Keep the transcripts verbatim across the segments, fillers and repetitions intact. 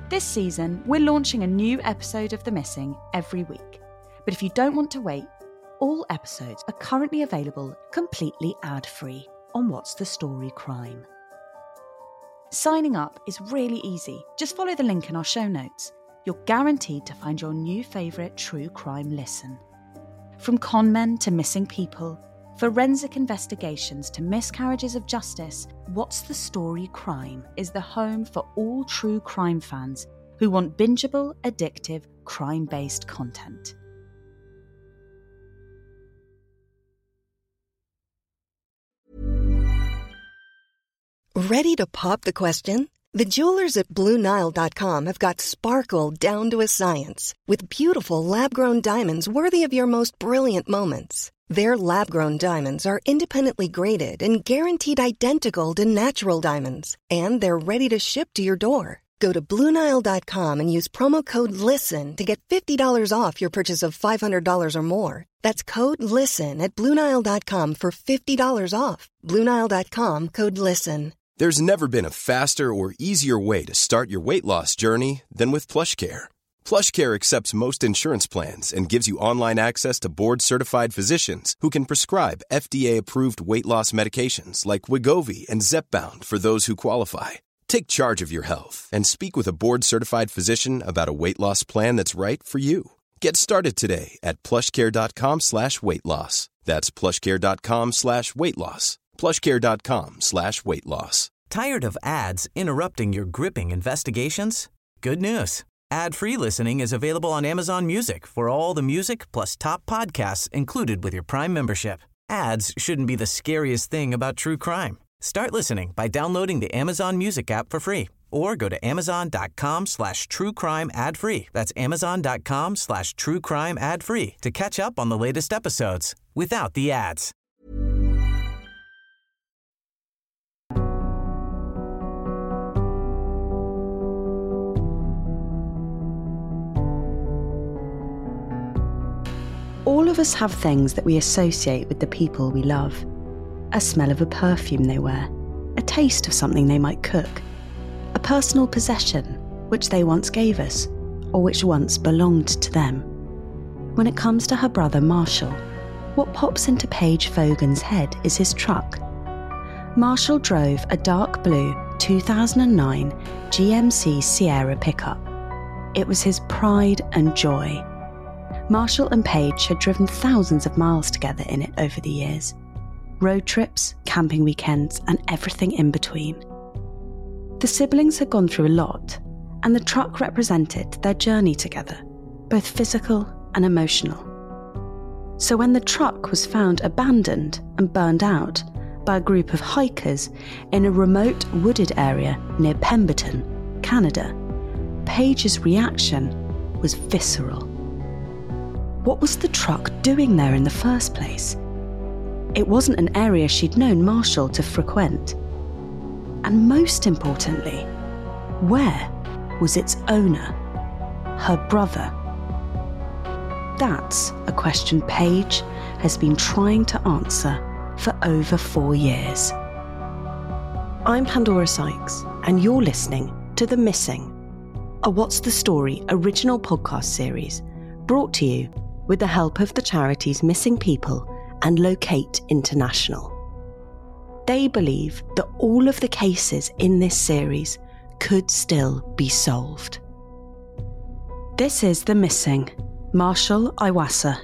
This season, we're launching a new episode of The Missing every week. But if you don't want to wait, all episodes are currently available completely ad-free on What's the Story Crime. Signing up is really easy. Just follow the link in our show notes. You're guaranteed to find your new favourite true crime listen. From con men to missing people, forensic investigations to miscarriages of justice, What's the Story Crime is the home for all true crime fans who want bingeable, addictive, crime-based content. Ready to pop the question? The jewelers at Blue Nile dot com have got sparkle down to a science with beautiful lab-grown diamonds worthy of your most brilliant moments. Their lab-grown diamonds are independently graded and guaranteed identical to natural diamonds, and they're ready to ship to your door. Go to Blue Nile dot com and use promo code LISTEN to get fifty dollars off your purchase of five hundred dollars or more. That's code LISTEN at Blue Nile dot com for fifty dollars off. Blue Nile dot com, code LISTEN. There's never been a faster or easier way to start your weight loss journey than with PlushCare. PlushCare accepts most insurance plans and gives you online access to board-certified physicians who can prescribe F D A-approved weight loss medications like Wegovy and Zepbound for those who qualify. Take charge of your health and speak with a board-certified physician about a weight loss plan that's right for you. Get started today at plushcare.com slash weight loss. That's plushcare.com slash weight loss. plushcare.com slash weight loss. Tired of ads interrupting your gripping investigations? Good news. Ad-free listening is available on Amazon Music for all the music plus top podcasts included with your Prime membership. Ads shouldn't be the scariest thing about true crime. Start listening by downloading the Amazon Music app for free or go to amazon.com slash true crime ad free. That's amazon.com slash true crime ad free to catch up on the latest episodes without the ads. All of us have things that we associate with the people we love. A smell of a perfume they wear, a taste of something they might cook, a personal possession which they once gave us, or which once belonged to them. When it comes to her brother Marshall, what pops into Paige Fogan's head is his truck. Marshall drove a dark blue two thousand nine G M C Sierra pickup. It was his pride and joy. Marshall and Paige had driven thousands of miles together in it over the years. Road trips, camping weekends, and everything in between. The siblings had gone through a lot, and the truck represented their journey together, both physical and emotional. So when the truck was found abandoned and burned out by a group of hikers in a remote wooded area near Pemberton, Canada, Paige's reaction was visceral. What was the truck doing there in the first place? It wasn't an area she'd known Marshall to frequent. And most importantly, where was its owner? Her brother? That's a question Paige has been trying to answer for over four years. I'm Pandora Sykes, and you're listening to The Missing, a What's the Story original podcast series brought to you with the help of the charities Missing People and Locate International. They believe that all of the cases in this series could still be solved. This is The Missing, Marshall Iwasa.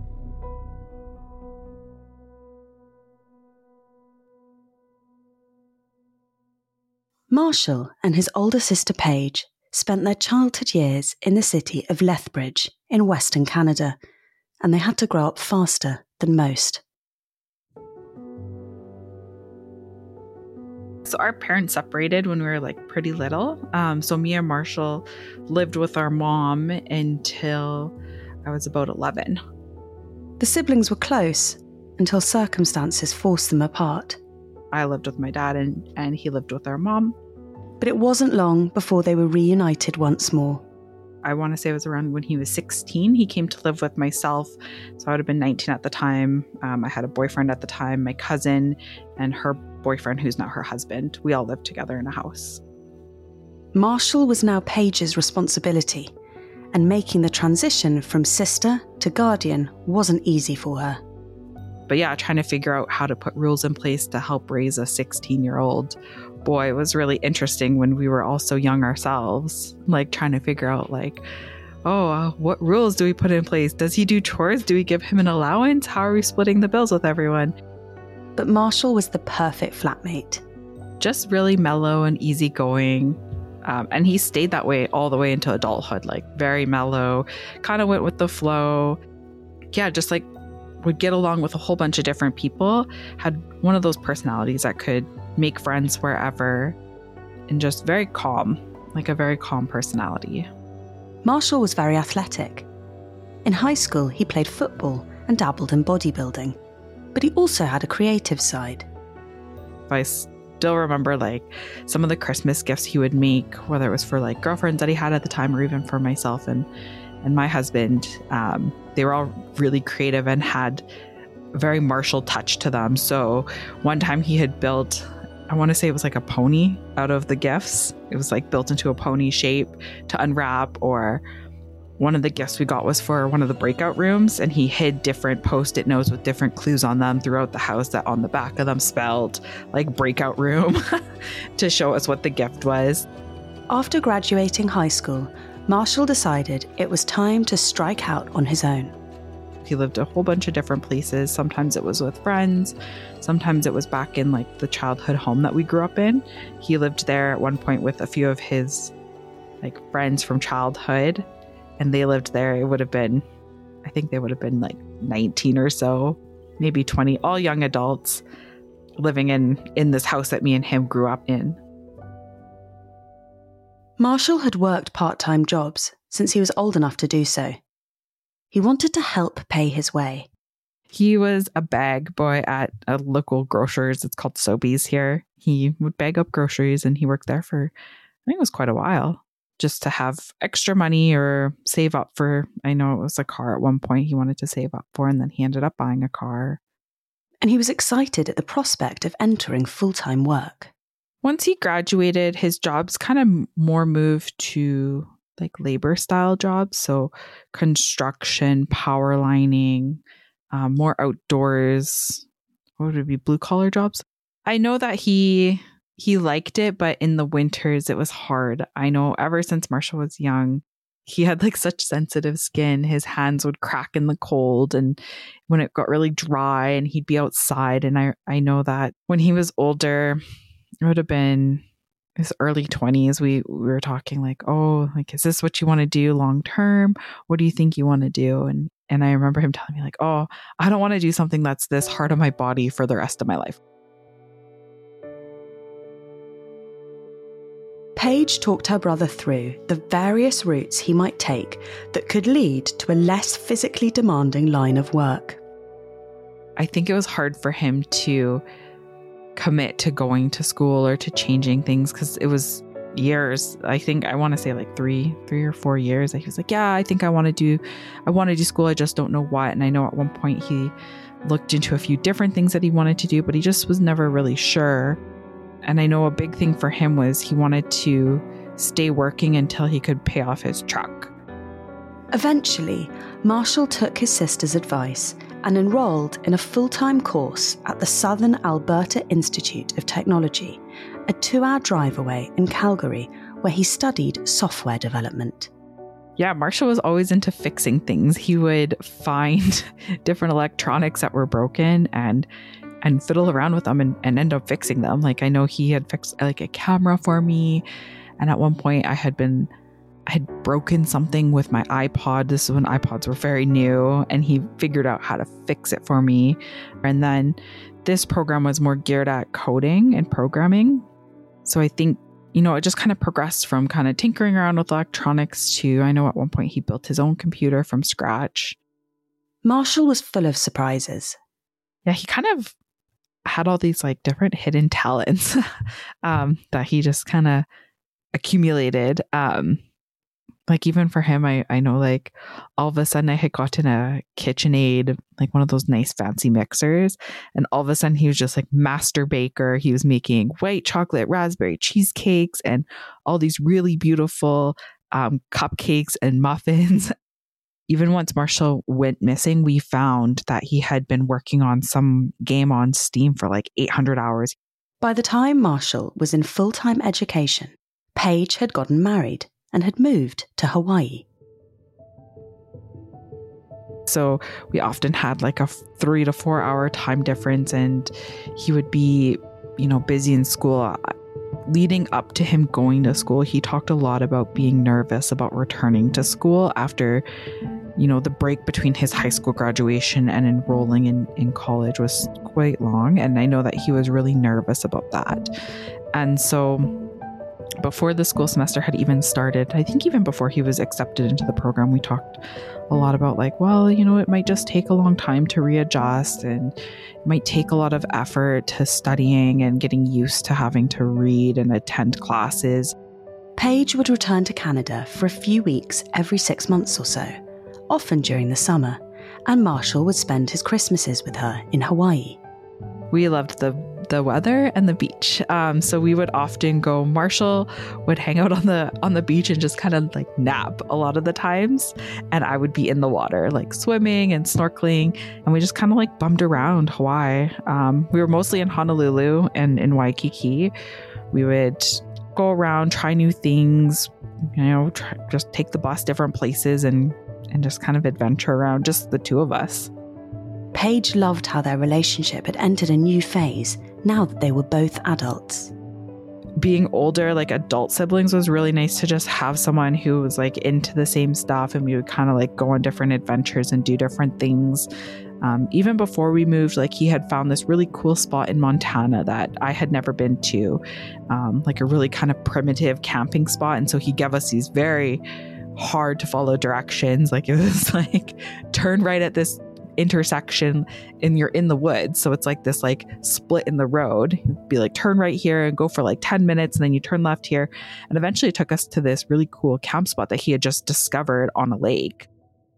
Marshall and his older sister Paige spent their childhood years in the city of Lethbridge in Western Canada, and they had to grow up faster than most. So our parents separated when we were like pretty little. Um, so me and Marshall lived with our mom until I was about eleven. The siblings were close until circumstances forced them apart. I lived with my dad and, and he lived with our mom. But it wasn't long before they were reunited once more. I want to say it was around when he was sixteen. He came to live with myself. So I would have been nineteen at the time. Um, I had a boyfriend at the time, my cousin, and her boyfriend, who's not her husband. We all lived together in a house. Marshall was now Paige's responsibility, and making the transition from sister to guardian wasn't easy for her. But yeah, trying to figure out how to put rules in place to help raise a sixteen-year-old boy was really interesting when we were all so young ourselves. Like trying to figure out like, oh, uh, what rules do we put in place? Does he do chores? Do we give him an allowance? How are we splitting the bills with everyone? But Marshall was the perfect flatmate. Just really mellow and easygoing. Um, and he stayed that way all the way into adulthood, like very mellow, kind of went with the flow. Yeah, just like would get along with a whole bunch of different people, had one of those personalities that could make friends wherever, and just very calm, like a very calm personality. Marshall was very athletic. In high school, he played football and dabbled in bodybuilding, but he also had a creative side. I still remember like some of the Christmas gifts he would make, whether it was for like girlfriends that he had at the time or even for myself and and my husband. Um, they were all really creative and had a very Marshall touch to them. So one time he had built, I want to say it was like a pony out of the gifts. It was like built into a pony shape to unwrap. Or one of the gifts we got was for one of the breakout rooms, and he hid different post-it notes with different clues on them throughout the house that on the back of them spelled like breakout room to show us what the gift was. After graduating high school, Marshall decided it was time to strike out on his own. He lived a whole bunch of different places. Sometimes it was with friends. Sometimes it was back in like the childhood home that we grew up in. He lived there at one point with a few of his like friends from childhood, and they lived there. It would have been, I think they would have been like nineteen or so, maybe twenty, all young adults living in, in this house that me and him grew up in. Marshall had worked part-time jobs since he was old enough to do so. He wanted to help pay his way. He was a bag boy at a local grocer's. It's called Sobeys here. He would bag up groceries, and he worked there for, I think it was quite a while, just to have extra money or save up for, I know it was a car at one point he wanted to save up for, and then he ended up buying a car. And he was excited at the prospect of entering full-time work. Once he graduated, his jobs kind of more moved to like labor style jobs. So construction, power lining, um, more outdoors. What would it be? Blue collar jobs. I know that he he liked it, but in the winters it was hard. I know ever since Marshall was young, he had like such sensitive skin. His hands would crack in the cold, and when it got really dry, and he'd be outside. And I I know that when he was older, it would have been his early twenties. We, we were talking like, oh, like, is this what you want to do long term? What do you think you want to do? And and I remember him telling me like, oh, I don't want to do something that's this hard on my body for the rest of my life. Paige talked her brother through the various routes he might take that could lead to a less physically demanding line of work. I think it was hard for him to commit to going to school or to changing things, because it was years. I think I want to say like three, three or four years. He was like, yeah, I think I want to do, I want to do school. I just don't know what. And I know at one point he looked into a few different things that he wanted to do, but he just was never really sure. And I know a big thing for him was he wanted to stay working until he could pay off his truck. Eventually, Marshall took his sister's advice and enrolled in a full-time course at the Southern Alberta Institute of Technology, a two-hour drive away in Calgary, where he studied software development. Yeah, Marshall was always into fixing things. He would find different electronics that were broken and and fiddle around with them and, and end up fixing them. Like I know he had fixed like a camera for me, and at one point I had been I had broken something with my iPod. This is when iPods were very new, and he figured out how to fix it for me. And then this program was more geared at coding and programming. So I think, you know, it just kind of progressed from kind of tinkering around with electronics to, I know at one point he built his own computer from scratch. Marshall was full of surprises. Yeah, he kind of had all these like different hidden talents um, that he just kind of accumulated. Um, Like even for him, I, I know like all of a sudden I had gotten a KitchenAid, like one of those nice fancy mixers. And all of a sudden he was just like master baker. He was making white chocolate raspberry cheesecakes and all these really beautiful um, cupcakes and muffins. Even once Marshall went missing, we found that he had been working on some game on Steam for like eight hundred hours. By the time Marshall was in full-time education, Paige had gotten married and had moved to Hawaii. So we often had like a three to four hour time difference, and he would be, you know, busy in school. Leading up to him going to school, he talked a lot about being nervous about returning to school after, you know, the break between his high school graduation and enrolling in, in college was quite long. And I know that he was really nervous about that. And so before the school semester had even started, I think even before he was accepted into the program, we talked a lot about like, well, you know, it might just take a long time to readjust, and it might take a lot of effort to studying and getting used to having to read and attend classes. Paige would return to Canada for a few weeks every six months or so, often during the summer, and Marshall would spend his Christmases with her in Hawaii. We loved the the weather and the beach. Um, so we would often go, Marshall would hang out on the on the beach and just kind of like nap a lot of the times. And I would be in the water, like swimming and snorkeling. And we just kind of like bummed around Hawaii. Um, we were mostly in Honolulu and in Waikiki. We would go around, try new things, you know, try, just take the bus different places and, and just kind of adventure around, just the two of us. Paige loved how their relationship had entered a new phase now that they were both adults. Being older, like adult siblings, was really nice to just have someone who was like into the same stuff, and we would kind of like go on different adventures and do different things. Um, even before we moved, like he had found this really cool spot in Montana that I had never been to, um, like a really kind of primitive camping spot. And so he gave us these very hard to follow directions. Like it was like, turn right at this intersection and you're in the woods. So it's like this like split in the road. You'd be like, turn right here and go for like ten minutes, and then you turn left here. And eventually it took us to this really cool camp spot that he had just discovered on a lake.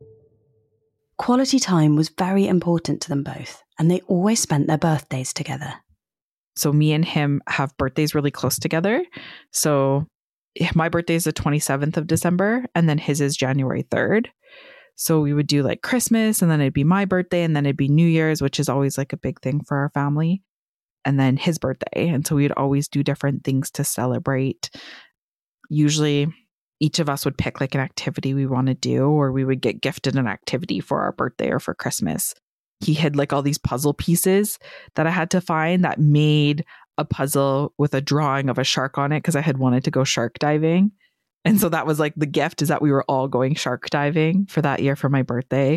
Quality time was very important to them both, and they always spent their birthdays together. So me and him have birthdays really close together. So my birthday is the twenty-seventh of December, and then his is January third. So we would do like Christmas, and then it'd be my birthday, and then it'd be New Year's, which is always like a big thing for our family, and then his birthday. And so we'd always do different things to celebrate. Usually each of us would pick like an activity we want to do, or we would get gifted an activity for our birthday or for Christmas. He had like all these puzzle pieces that I had to find that made a puzzle with a drawing of a shark on it, because I had wanted to go shark diving. And so that was like the gift, is that we were all going shark diving for that year for my birthday.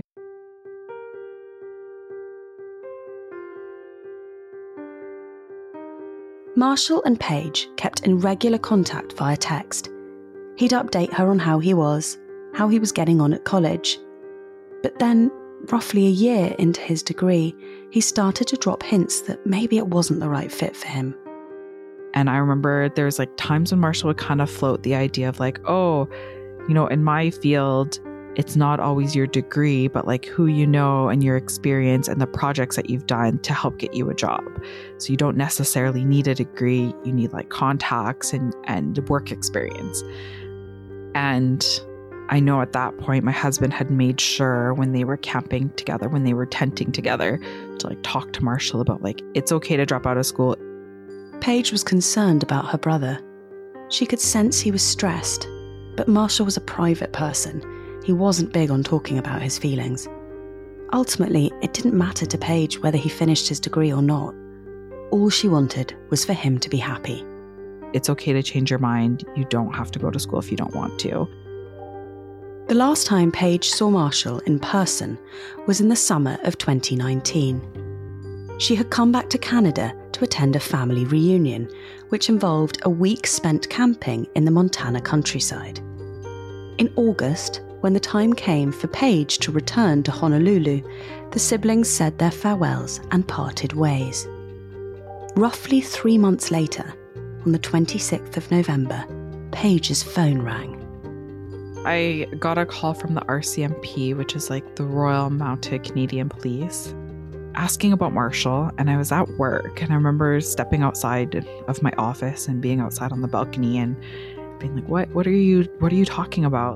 Marshall and Paige kept in regular contact via text. He'd update her on how he was, how he was getting on at college. But then, roughly a year into his degree, he started to drop hints that maybe it wasn't the right fit for him. And I remember there's like times when Marshall would kind of float the idea of like, oh, you know, in my field, it's not always your degree, but like who you know and your experience and the projects that you've done to help get you a job. So you don't necessarily need a degree. You need like contacts and, and work experience. And I know at that point, my husband had made sure when they were camping together, when they were tenting together, to like talk to Marshall about like, it's okay to drop out of school. Paige was concerned about her brother. She could sense he was stressed, but Marshall was a private person. He wasn't big on talking about his feelings. Ultimately, it didn't matter to Paige whether he finished his degree or not. All she wanted was for him to be happy. It's okay to change your mind. You don't have to go to school if you don't want to. The last time Paige saw Marshall in person was in the summer of twenty nineteen. She had come back to Canada to attend a family reunion, which involved a week spent camping in the Montana countryside. In August, when the time came for Paige to return to Honolulu, the siblings said their farewells and parted ways. Roughly three months later, on the twenty-sixth of November, Paige's phone rang. I got a call from the R C M P, which is like the Royal Mounted Canadian Police, asking about Marshall. And I was at work, and I remember stepping outside of my office and being outside on the balcony and being like, what, what are you, what are you talking about?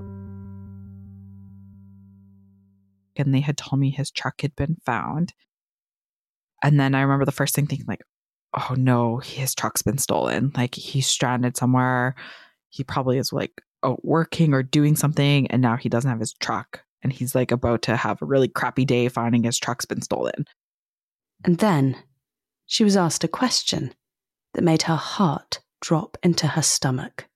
And they had told me his truck had been found. And then I remember the first thing thinking like, oh no, his truck's been stolen. Like he's stranded somewhere. He probably is like out working or doing something, and now he doesn't have his truck. And he's like about to have a really crappy day finding his truck's been stolen. And then she was asked a question that made her heart drop into her stomach.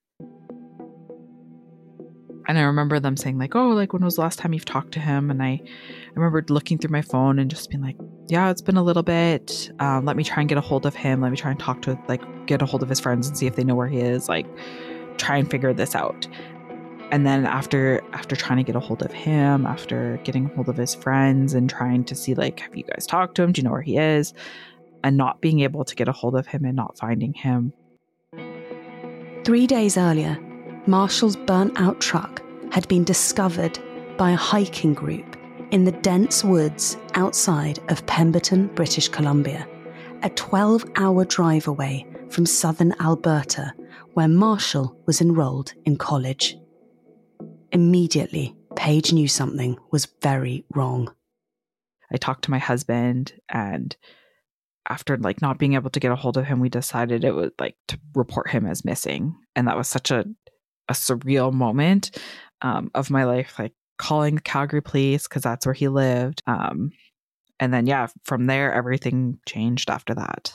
And I remember them saying like, oh, like when was the last time you've talked to him? And I, I remember looking through my phone and just being like, yeah, it's been a little bit. Um, let me try and get a hold of him. Let me try and talk to, like, get a hold of his friends and see if they know where he is. Like, try and figure this out. And then after after trying to get a hold of him, after getting a hold of his friends and trying to see, like, have you guys talked to him? Do you know where he is? And not being able to get a hold of him and not finding him. Three days earlier, Marshall's burnt-out truck had been discovered by a hiking group in the dense woods outside of Pemberton, British Columbia, a twelve-hour drive away from southern Alberta, where Marshall was enrolled in college. Immediately, Paige knew something was very wrong. I talked to my husband, and after like not being able to get a hold of him, we decided it was like to report him as missing. And that was such a, a surreal moment um, of my life, like calling the Calgary police because that's where he lived. Um, and then, yeah, from there, everything changed after that.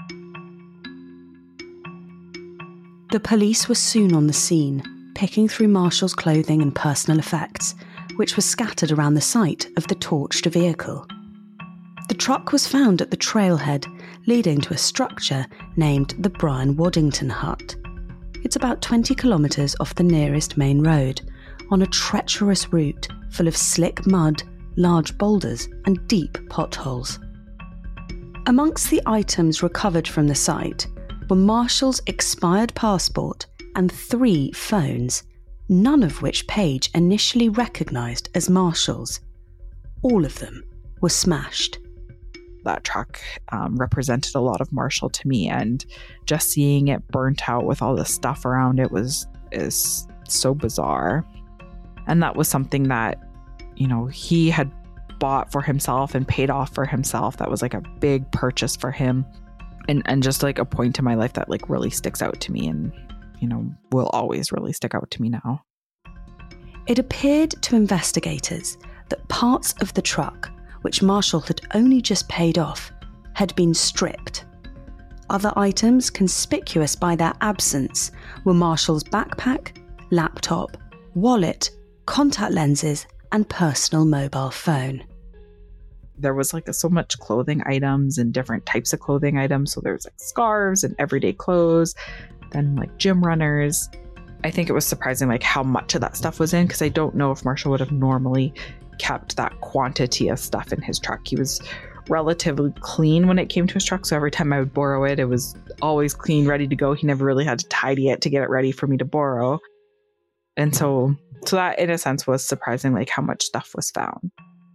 The police were soon on the scene, picking through Marshall's clothing and personal effects, which were scattered around the site of the torched vehicle. The truck was found at the trailhead leading to a structure named the Brian Waddington Hut. It's about twenty kilometres off the nearest main road, on a treacherous route full of slick mud, large boulders and deep potholes. Amongst the items recovered from the site were Marshall's expired passport and three phones, none of which Paige initially recognised as Marshall's. All of them were smashed. That truck um, represented a lot of Marshall to me, and just seeing it burnt out with all the stuff around it was is so bizarre. And that was something that, you know, he had bought for himself and paid off for himself. That was like a big purchase for him, and and just like a point in my life that like really sticks out to me, and you know, will always really stick out to me now. It appeared to investigators that parts of the truck, which Marshall had only just paid off, had been stripped. Other items conspicuous by their absence were Marshall's backpack, laptop, wallet, contact lenses, and personal mobile phone. There was like so much clothing items and different types of clothing items. So there was like scarves and everyday clothes, then like gym runners. I think it was surprising like how much of that stuff was in, because I don't know if Marshall would have normally kept that quantity of stuff in his truck. He was relatively clean when it came to his truck, so every time I would borrow it, it was always clean, ready to go. He never really had to tidy it to get it ready for me to borrow. And so so that in a sense was surprising, like how much stuff was found.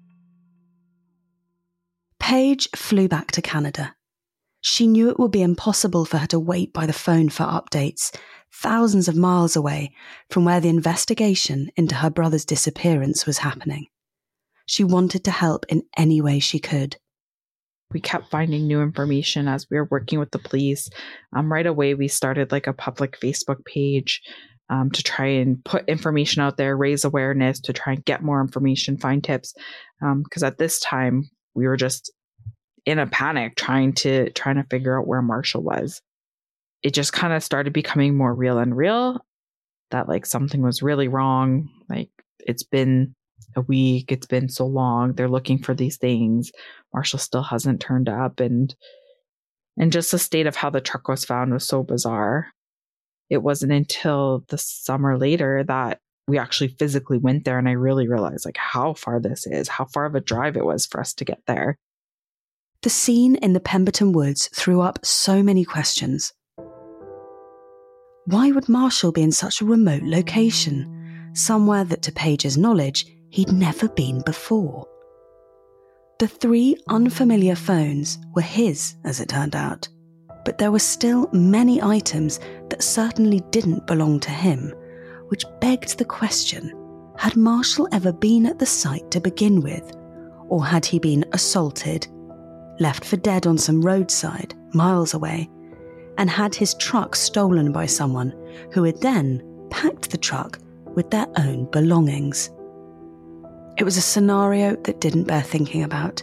Paige flew back to Canada. She knew it would be impossible for her to wait by the phone for updates, thousands of miles away from where the investigation into her brother's disappearance was happening. She wanted to help in any way she could. We kept finding new information as we were working with the police. Um, right away, we started like a public Facebook page um, to try and put information out there, raise awareness, to try and get more information, find tips. Because um, at this time, we were just in a panic trying to trying to figure out where Marshall was. It just kind of started becoming more real and real that like something was really wrong. Like it's been a week, it's been so long, they're looking for these things. Marshall still hasn't turned up, and and just the state of how the truck was found was so bizarre. It wasn't until the summer later that we actually physically went there, and I really realized like how far this is, how far of a drive it was for us to get there. The scene in the Pemberton woods threw up so many questions. Why would Marshall be in such a remote location? somewhere that to Page's knowledge he'd never been before. The three unfamiliar phones were his, as it turned out, but there were still many items that certainly didn't belong to him, which begged the question, had Marshall ever been at the site to begin with, or had he been assaulted, left for dead on some roadside, miles away, and had his truck stolen by someone who had then packed the truck with their own belongings? It was a scenario that didn't bear thinking about.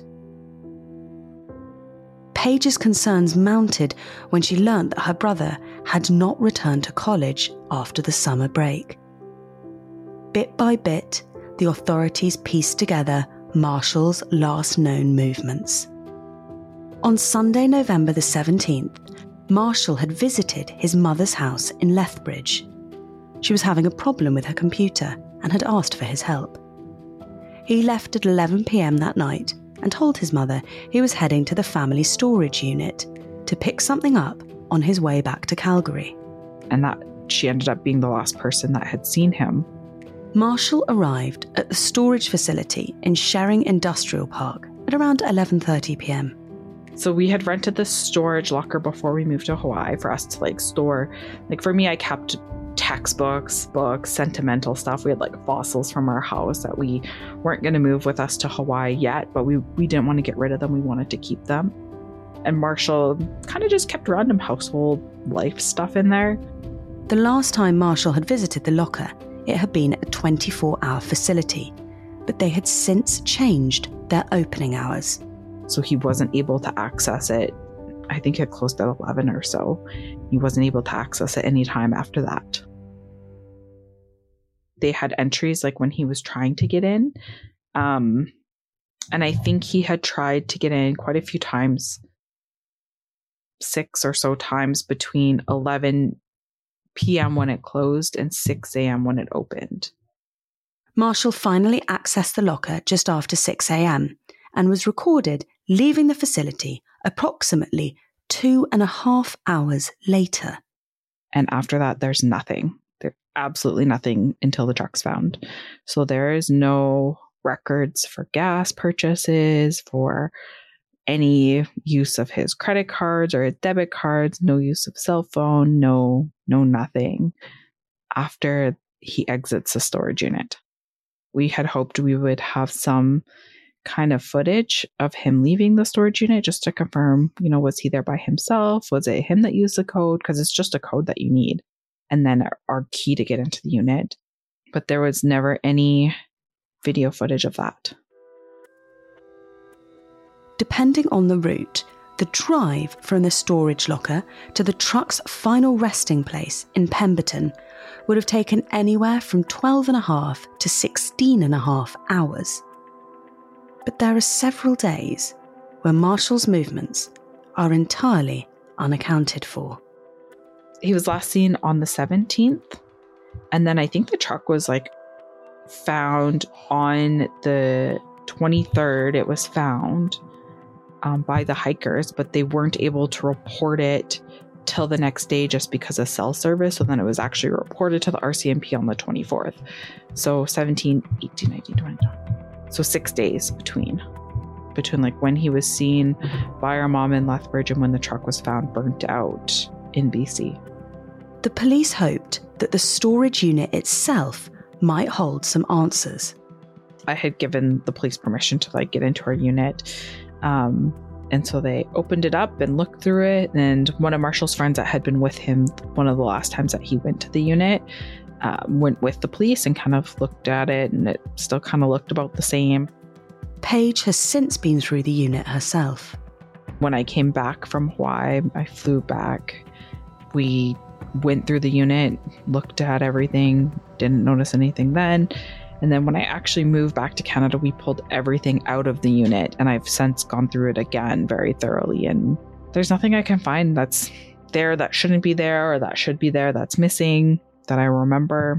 Page's concerns mounted when she learned that her brother had not returned to college after the summer break. Bit by bit, the authorities pieced together Marshall's last known movements. On Sunday, November the seventeenth, Marshall had visited his mother's house in Lethbridge. She was having a problem with her computer and had asked for his help. He left at eleven p.m. that night and told his mother he was heading to the family storage unit to pick something up on his way back to Calgary. And that she ended up being the last person that had seen him. Marshall arrived at the storage facility in Shering Industrial Park at around eleven thirty p.m. So we had rented the storage locker before we moved to Hawaii for us to like store. Like for me, I kept textbooks, books, sentimental stuff. We had like fossils from our house that we weren't going to move with us to Hawaii yet, but we, we didn't want to get rid of them. We wanted to keep them. And Marshall kind of just kept random household life stuff in there. The last time Marshall had visited the locker, it had been a twenty-four hour facility, but they had since changed their opening hours. So he wasn't able to access it. I think it closed at eleven or so. He wasn't able to access it any time after that. They had entries like when he was trying to get in. Um, and I think he had tried to get in quite a few times, six or so times between eleven p.m. when it closed and six a.m. when it opened. Marshall finally accessed the locker just after six a.m. and was recorded leaving the facility approximately two and a half hours later. And after that, there's nothing. There's absolutely nothing until the truck's found. So there is no records for gas purchases, for any use of his credit cards or his debit cards, no use of cell phone, no, no nothing after he exits the storage unit. We had hoped we would have some kind of footage of him leaving the storage unit just to confirm, you know, was he there by himself? Was it him that used the code? Because it's just a code that you need. And then our, our key to get into the unit. But there was never any video footage of that. Depending on the route, the drive from the storage locker to the truck's final resting place in Pemberton would have taken anywhere from twelve and a half to sixteen and a half hours. But there are several days where Marshall's movements are entirely unaccounted for. He was last seen on the seventeenth, and then I think the truck was like found on the twenty-third. It was found um, by the hikers, but they weren't able to report it till the next day just because of cell service. So then it was actually reported to the R C M P on the twenty-fourth. So seventeen, eighteen, nineteen, twenty, twenty. So six days between, between like when he was seen by our mom in Lethbridge and when the truck was found burnt out in B C. The police hoped that the storage unit itself might hold some answers. I had given the police permission to like get into our unit. Um, and so they opened it up and looked through it. And one of Marshall's friends that had been with him one of the last times that he went to the unit uh, went with the police and kind of looked at it, and it still kind of looked about the same. Paige has since been through the unit herself. When I came back from Hawaii, I flew back. We went through the unit, looked at everything, didn't notice anything then. And then when I actually moved back to Canada, we pulled everything out of the unit, and I've since gone through it again very thoroughly. And there's nothing I can find that's there that shouldn't be there, or that should be there that's missing that I remember.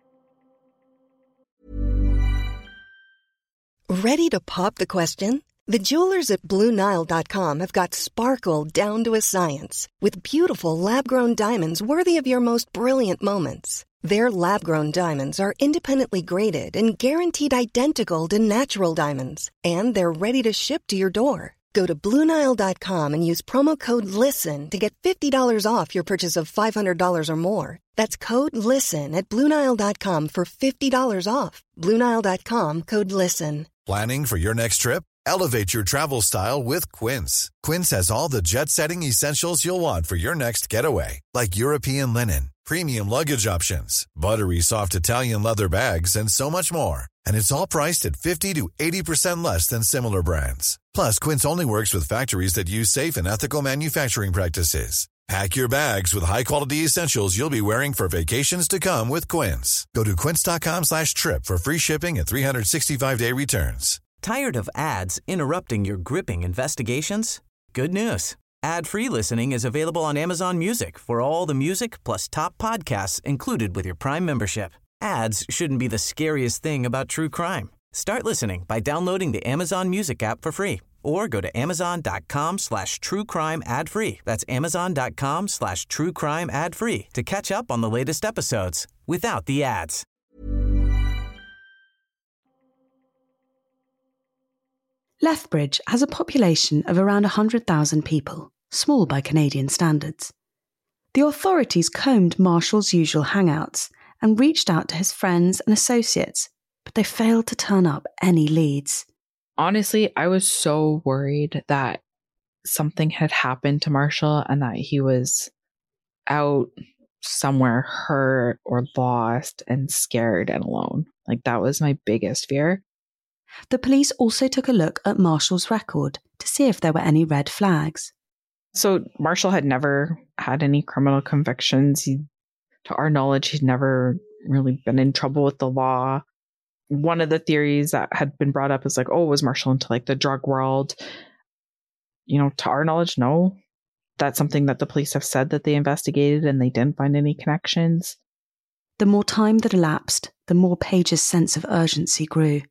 Ready to pop the question? The jewelers at Blue Nile dot com have got sparkle down to a science with beautiful lab-grown diamonds worthy of your most brilliant moments. Their lab-grown diamonds are independently graded and guaranteed identical to natural diamonds. And they're ready to ship to your door. Go to Blue Nile dot com and use promo code LISTEN to get fifty dollars off your purchase of five hundred dollars or more. That's code LISTEN at Blue Nile dot com for fifty dollars off. Blue Nile dot com, code LISTEN. Planning for your next trip? Elevate your travel style with Quince. Quince has all the jet-setting essentials you'll want for your next getaway, like European linen, premium luggage options, buttery soft Italian leather bags, and so much more. And it's all priced at fifty to eighty percent less than similar brands. Plus, Quince only works with factories that use safe and ethical manufacturing practices. Pack your bags with high-quality essentials you'll be wearing for vacations to come with Quince. Go to quince.com slash trip for free shipping and three sixty-five day returns. Tired of ads interrupting your gripping investigations? Good news. Ad-free listening is available on Amazon Music for all the music plus top podcasts included with your Prime membership. Ads shouldn't be the scariest thing about true crime. Start listening by downloading the Amazon Music app for free or go to amazon.com slash true crime ad free. That's amazon.com slash true crime ad free to catch up on the latest episodes without the ads. Lethbridge has a population of around one hundred thousand people, small by Canadian standards. The authorities combed Marshall's usual hangouts and reached out to his friends and associates, but they failed to turn up any leads. Honestly, I was so worried that something had happened to Marshall and that he was out somewhere hurt or lost and scared and alone. Like, that was my biggest fear. The police also took a look at Marshall's record to see if there were any red flags. So Marshall had never had any criminal convictions. He, to our knowledge, he'd never really been in trouble with the law. One of the theories that had been brought up is like, oh, was Marshall into like the drug world? You know, to our knowledge, no. That's something that the police have said that they investigated and they didn't find any connections. The more time that elapsed, the more Paige's sense of urgency grew.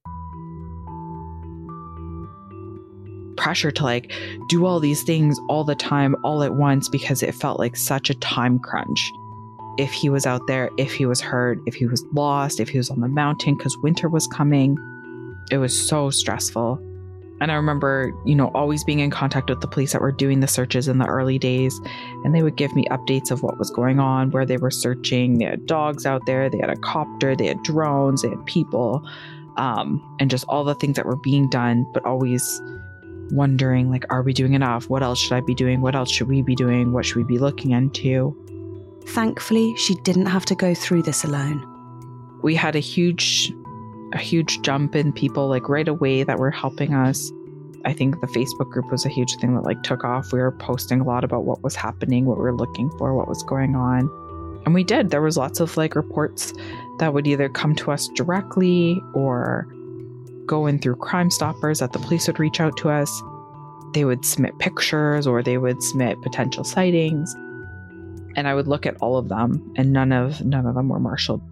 Pressure to like do all these things all the time, all at once, because it felt like such a time crunch. If he was out there, if he was hurt, if he was lost, if he was on the mountain because winter was coming, it was so stressful. And I remember, you know, always being in contact with the police that were doing the searches in the early days, and they would give me updates of what was going on, where they were searching. They had dogs out there, they had a copter, they had drones, they had people, um, and just all the things that were being done, but always wondering, like, are we doing enough? What else should I be doing? What else should we be doing? What should we be looking into? Thankfully, she didn't have to go through this alone. We had a huge, a huge jump in people like right away that were helping us. I think the Facebook group was a huge thing that like took off. We were posting a lot about what was happening, what we were looking for, what was going on. And we did. There was lots of like reports that would either come to us directly or go in through Crime Stoppers that the police would reach out to us. They would submit pictures or they would submit potential sightings. And I would look at all of them, and none of none of them were Marshall.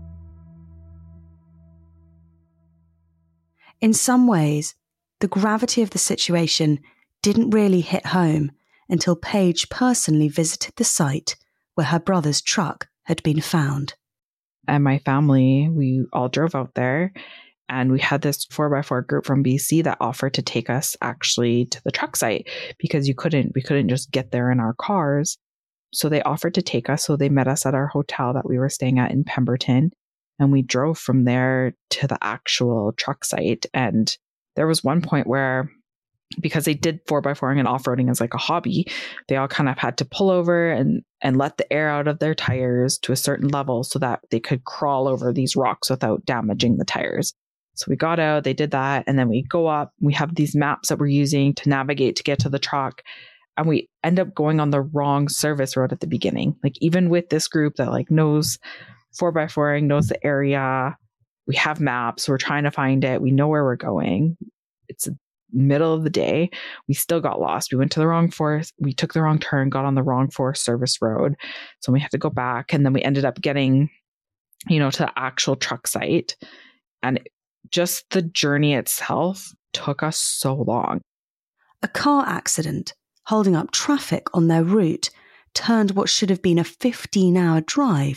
In some ways, the gravity of the situation didn't really hit home until Paige personally visited the site where her brother's truck had been found. And my family, we all drove out there, and we had this four by four group from B C that offered to take us actually to the truck site because you couldn't, we couldn't just get there in our cars. So they offered to take us. So they met us at our hotel that we were staying at in Pemberton. And we drove from there to the actual truck site. And there was one point where, because they did four by four and off-roading as like a hobby, they all kind of had to pull over and, and let the air out of their tires to a certain level so that they could crawl over these rocks without damaging the tires. So we got out, they did that. And then we go up, we have these maps that we're using to navigate to get to the truck. And we end up going on the wrong service road at the beginning. Like even with this group that like knows four by fouring, knows the area, we have maps, we're trying to find it, we know where we're going. It's the middle of the day. We still got lost. We went to the wrong forest, we took the wrong turn, got on the wrong Forest Service road. So we had to go back. And then we ended up getting, you know, to the actual truck site. And just the journey itself took us so long. A car accident holding up traffic on their route turned what should have been a fifteen-hour drive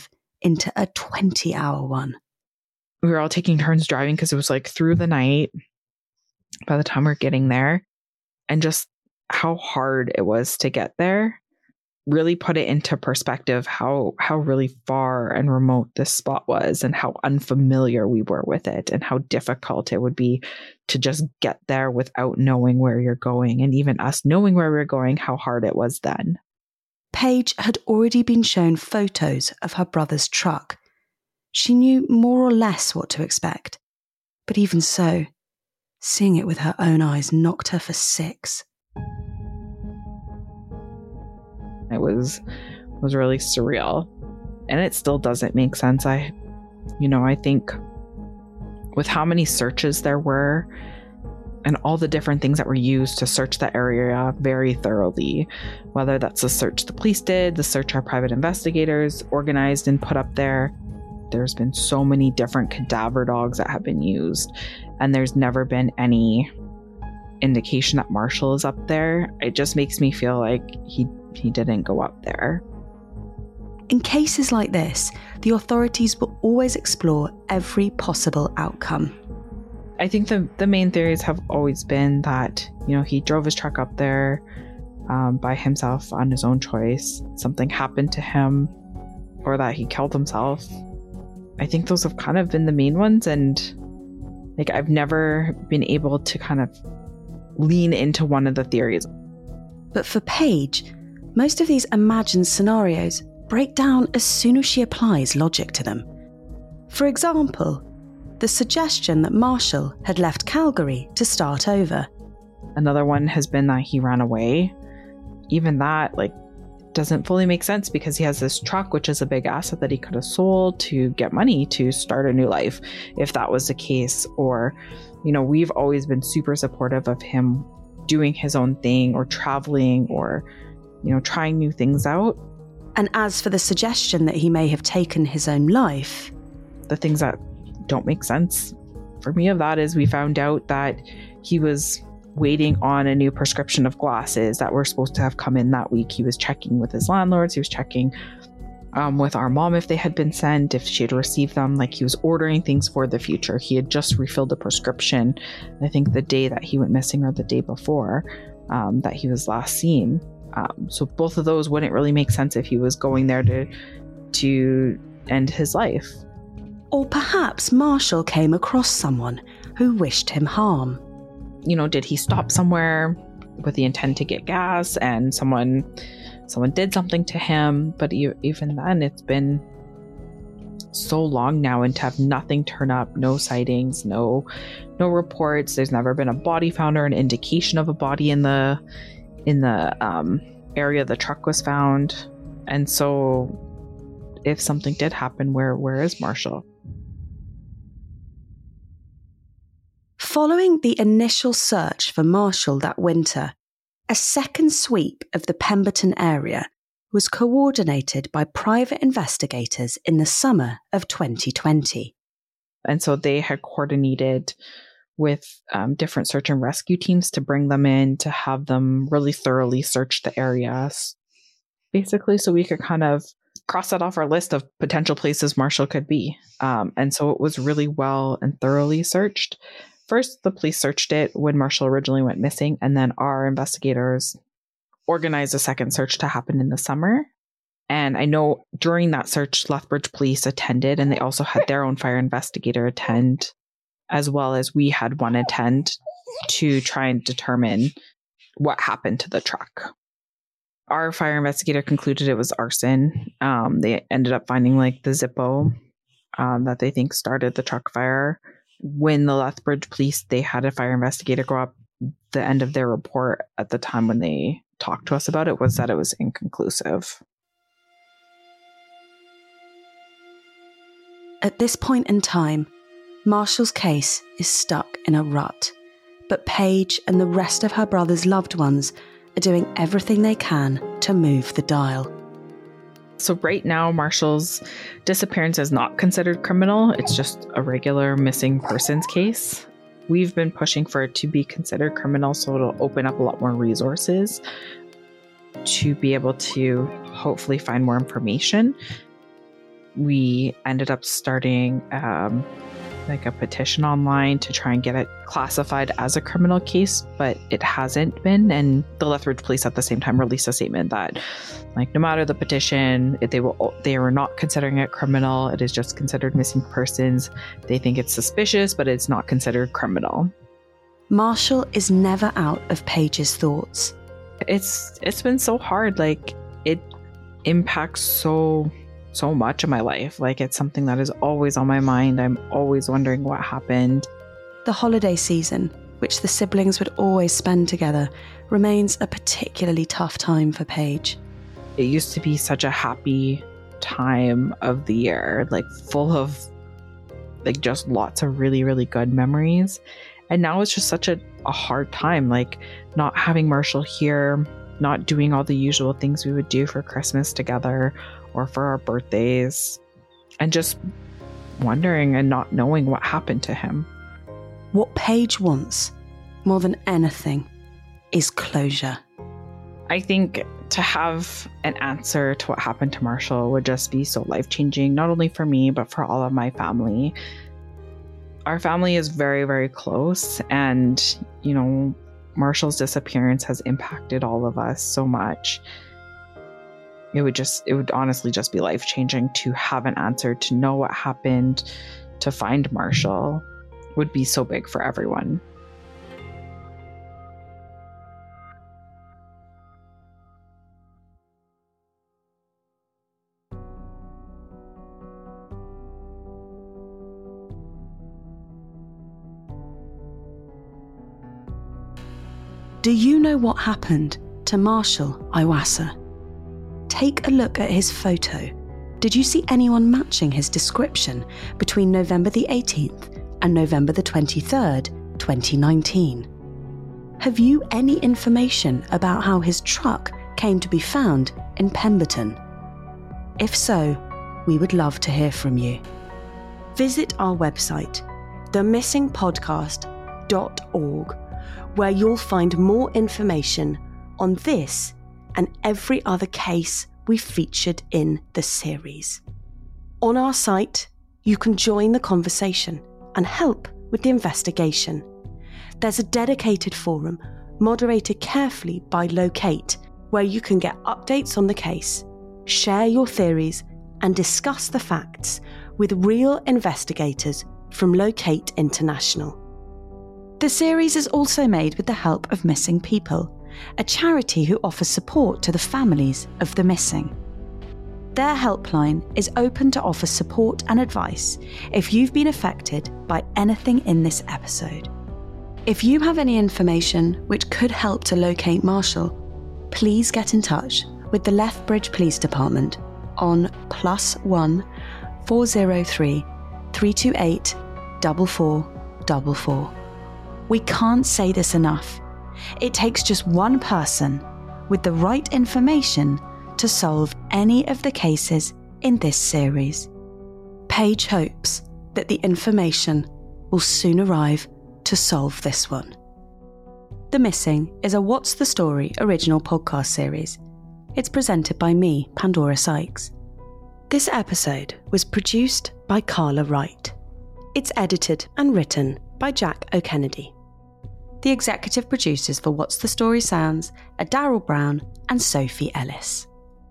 into a twenty-hour one. We were all taking turns driving because it was like through the night by the time we we're getting there. And just how hard it was to get there really put it into perspective how how really far and remote this spot was and how unfamiliar we were with it and how difficult it would be to just get there without knowing where you're going. And even us knowing where we were going, how hard it was then. Paige had already been shown photos of her brother's truck. She knew more or less what to expect. But even so, seeing it with her own eyes knocked her for six. It was was really surreal. And it still doesn't make sense. I, you know, I think with how many searches there were and all the different things that were used to search the area very thoroughly, whether that's the search the police did, the search our private investigators organized and put up there, there's been so many different cadaver dogs that have been used. And there's never been any indication that Marshall is up there. It just makes me feel like he he didn't go up there. In cases like this, the authorities will always explore every possible outcome. I think the the main theories have always been that, you know, he drove his truck up there um, by himself on his own choice. Something happened to him, or that he killed himself. I think those have kind of been the main ones, and like I've never been able to kind of lean into one of the theories. But for Paige, most of these imagined scenarios break down as soon as she applies logic to them. For example, the suggestion that Marshall had left Calgary to start over. Another one has been that he ran away. Even that, like, doesn't fully make sense because he has this truck, which is a big asset that he could have sold to get money to start a new life, if that was the case. Or, you know, we've always been super supportive of him doing his own thing or traveling or, you know, trying new things out. And as for the suggestion that he may have taken his own life, the things that don't make sense for me of that is we found out that he was waiting on a new prescription of glasses that were supposed to have come in that week. He was checking with his landlords. He was checking um, with our mom if they had been sent, if she had received them. Like, he was ordering things for the future. He had just refilled a prescription, I think the day that he went missing or the day before um, that he was last seen. Um, so both of those wouldn't really make sense if he was going there to to end his life. Or perhaps Marshall came across someone who wished him harm. You know, did he stop somewhere with the intent to get gas and someone someone did something to him? But even then, it's been so long now, and to have nothing turn up, no sightings, no no reports. There's never been a body found or an indication of a body in the in the um, area the truck was found. And so if something did happen, where where is Marshall? Following the initial search for Marshall that winter, a second sweep of the Pemberton area was coordinated by private investigators in the summer of twenty twenty. And so they had coordinated with um, different search and rescue teams to bring them in, to have them really thoroughly search the areas, basically, so we could kind of cross that off our list of potential places Marshall could be. Um, and so it was really well and thoroughly searched. First, the police searched it when Marshall originally went missing, and then our investigators organized a second search to happen in the summer. And I know during that search, Lethbridge Police attended, and they also had their own fire investigator attend, as well as we had one attend to try and determine what happened to the truck. Our fire investigator concluded it was arson. Um, they ended up finding like the Zippo um, that they think started the truck fire. When the Lethbridge Police, they had a fire investigator go up, the end of their report at the time when they talked to us about it was that it was inconclusive. At this point in time, Marshall's case is stuck in a rut, but Paige and the rest of her brother's loved ones are doing everything they can to move the dial. So right now, Marshall's disappearance is not considered criminal. It's just a regular missing persons case. We've been pushing for it to be considered criminal, so it'll open up a lot more resources to be able to hopefully find more information. we ended up starting um, like a petition online to try and get it classified as a criminal case, but it hasn't been. And the Lethbridge Police at the same time released a statement that, like, no matter the petition, they will they are not considering it criminal. It is just considered missing persons. They think it's suspicious, but it's not considered criminal. Marshall is never out of Paige's thoughts. It's it's been so hard. Like, it impacts so so much of my life. Like, it's something that is always on my mind. I'm always wondering what happened. The holiday season, which the siblings would always spend together, remains a particularly tough time for Paige. It used to be such a happy time of the year, like full of like just lots of really, really good memories. And now it's just such a, a hard time, like not having Marshall here, not doing all the usual things we would do for Christmas together or for our birthdays, and just wondering and not knowing what happened to him. What Paige wants, more than anything, is closure. I think to have an answer to what happened to Marshall would just be so life-changing, not only for me, but for all of my family. Our family is very, very close, and, you know, Marshall's disappearance has impacted all of us so much. It would just, it would honestly just be life-changing to have an answer, to know what happened, to find Marshall would be so big for everyone. Do you know what happened to Marshall Iwasa? Take a look at his photo. Did you see anyone matching his description between November the eighteenth and November the twenty-third, twenty nineteen? Have you any information about how his truck came to be found in Pemberton? If so, we would love to hear from you. Visit our website, the missing podcast dot org, where you'll find more information on this and every other case we featured in the series. On our site, you can join the conversation and help with the investigation. There's a dedicated forum moderated carefully by Locate, where you can get updates on the case, share your theories, and discuss the facts with real investigators from Locate International. The series is also made with the help of Missing People, a charity who offers support to the families of the missing. Their helpline is open to offer support and advice if you've been affected by anything in this episode. If you have any information which could help to locate Marshall, please get in touch with the Lethbridge Police Department on plus one four zero three three two eight four four four four. We can't say this enough. It takes just one person with the right information to solve any of the cases in this series. Paige hopes that the information will soon arrive to solve this one. The Missing is a What's the Story original podcast series. It's presented by me, Pandora Sykes. This episode was produced by Carla Wright. It's edited and written by Jack O'Kennedy. The executive producers for What's the Story Sounds are Daryl Brown and Sophie Ellis.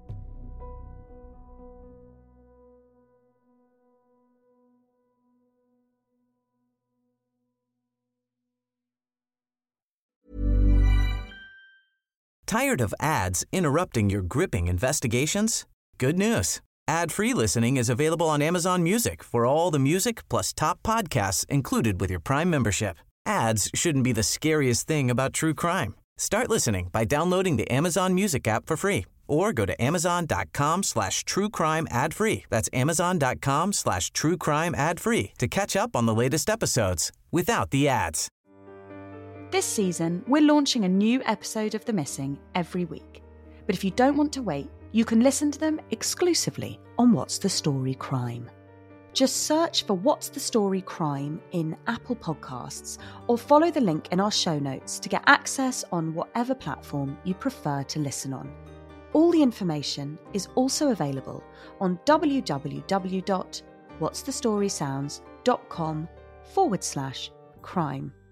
Tired of ads interrupting your gripping investigations? Good news. Ad-free listening is available on Amazon Music for all the music plus top podcasts included with your Prime membership. Ads shouldn't be the scariest thing about true crime. Start listening by downloading the Amazon Music app for free or go to amazon.com slash true crime ad free. That's amazon.com slash true crime ad free to catch up on the latest episodes without the ads. This season, we're launching a new episode of The Missing every week. But if you don't want to wait, you can listen to them exclusively on What's the Story Crime. Just search for What's the Story Crime in Apple Podcasts or follow the link in our show notes to get access on whatever platform you prefer to listen on. All the information is also available on www.what'sthestorysounds.com forward slash crime.